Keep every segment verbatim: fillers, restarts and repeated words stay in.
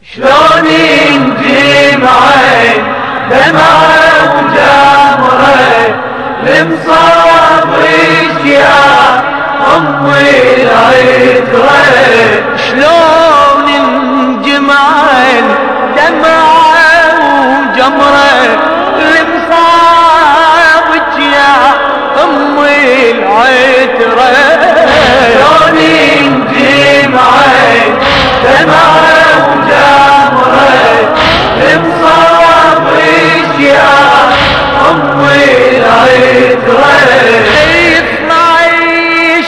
شلون ينجمعين دمعة وجمرة لمصاب اشياء امي العترة. شلون ينجمعين دمعة وجمرة لمصاب اشياء امي العترة. شلون ينجمعين دمعة لمصاب اشياء امي العترة. اثناعش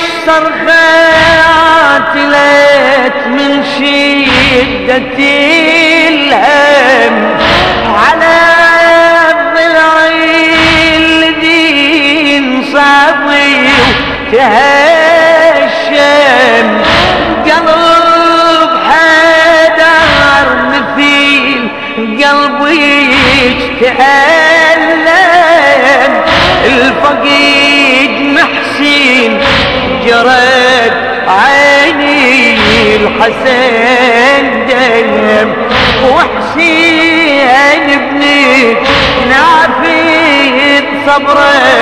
صرخات ليت من شدة الهم على ضلعي الذي انصابي وتهشم. قلب حدار مثيل قلبي تألم. الفقيد محسين جرت عيني الحسن دم. وحسين ابني نافذ صبره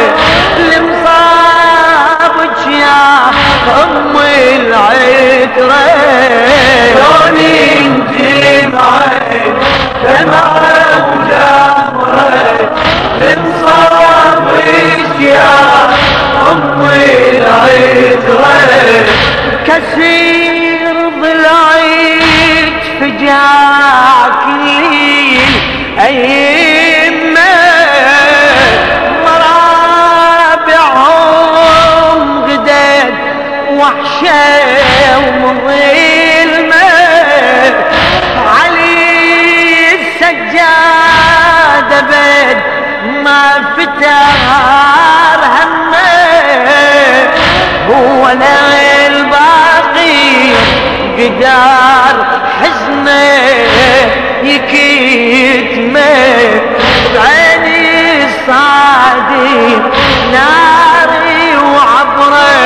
لمصابك يا امي العترة. شلون ينجمعين دمعة وجمرة لمصاب اشياء امي العترة. كسير ضلعيك فجاك الليل أيمة مرابعهم غدد وحشة ومظلمة. علي السجاد بد ما فتر همه. هو لا الباقي قدار حزنه يكتمه. بعيني الصادق ناري وعبره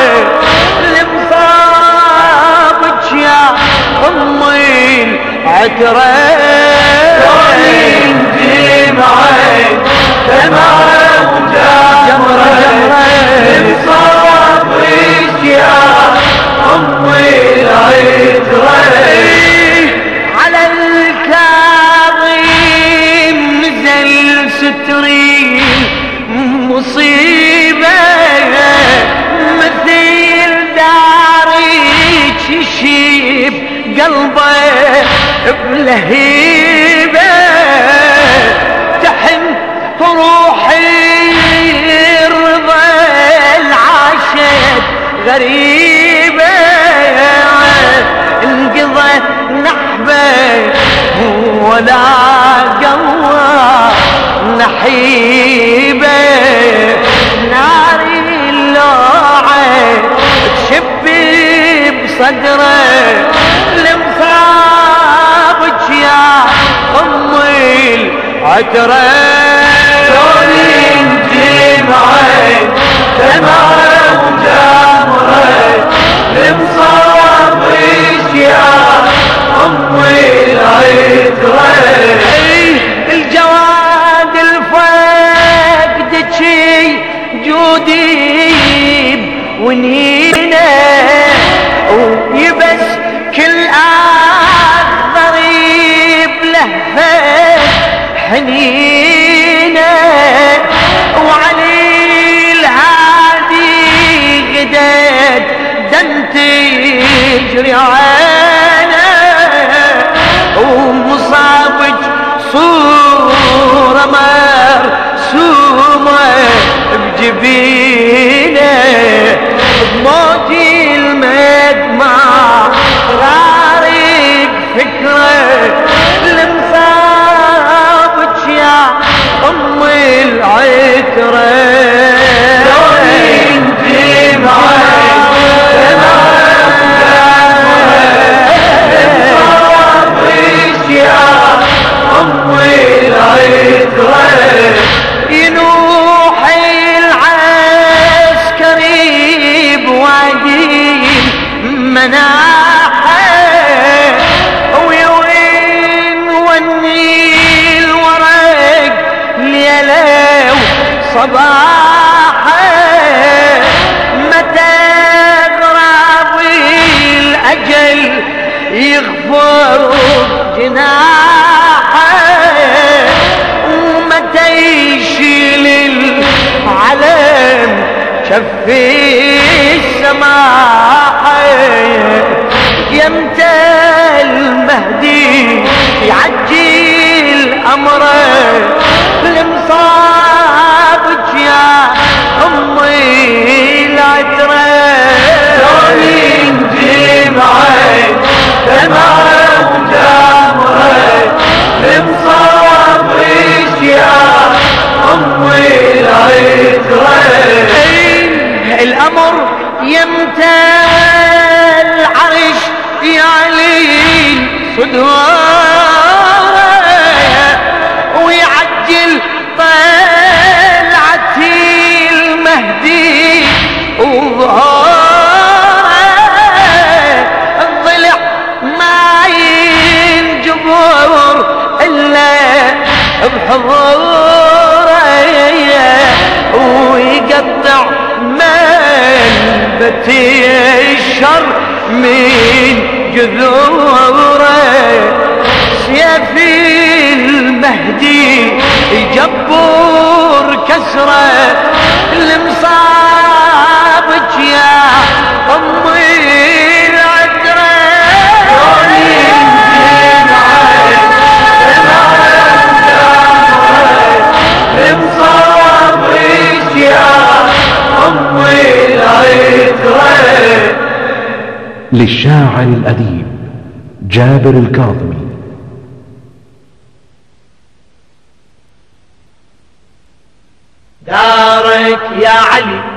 لمصابك يا امي العترة. شلون ينجمعين دمعة وجمرة لمصاب اشياء امي العترة. على الكاظم نزل ستري مصيبة مثل داري تشيب قلبه بلهيبة. تحن روحي الرضا العاشت غريبة. انقضى نحبه ولا قوى نحيبه. ناري اللوعة تشبي بصدره لمصابك يا امي العترة. شلون ينجمعين دمعة وجمرة لمصاب اشياء امي العترة. الجواد الفقد شي جودي ونينه ويبس كل اخضر بلهفه حنينه. وعلي الهادي غدد دمتي تجري عينه. ومصابك صورة مرسومة بجبينه. بموتي المدمع غارق فكرة لمصابك يا امي العترة. شلون ينجمعين لمصاب اشياء امي العترة. ينوح العسكري بوادي منام يغفر جناحه ومتى يشيل العلم شفي السماحة يمتى المهدي يعجل أمره المصابك يا أمي العترة شلون جمعت دمعة وجمرة المصابك يا أمي العترة الأمر يمتى العرش يعلي صدوره ويعجل طلعة المهدي وظهوره الضلع ما ينجبر إلا بحضوره ويقطع منبت الشر من جذوره سيف المهدي يجبر كسره المصابك يا أمي العترة المصابك يا أمي العترة. للشاعر الأديب جابر الكاظمي. دارك يا علي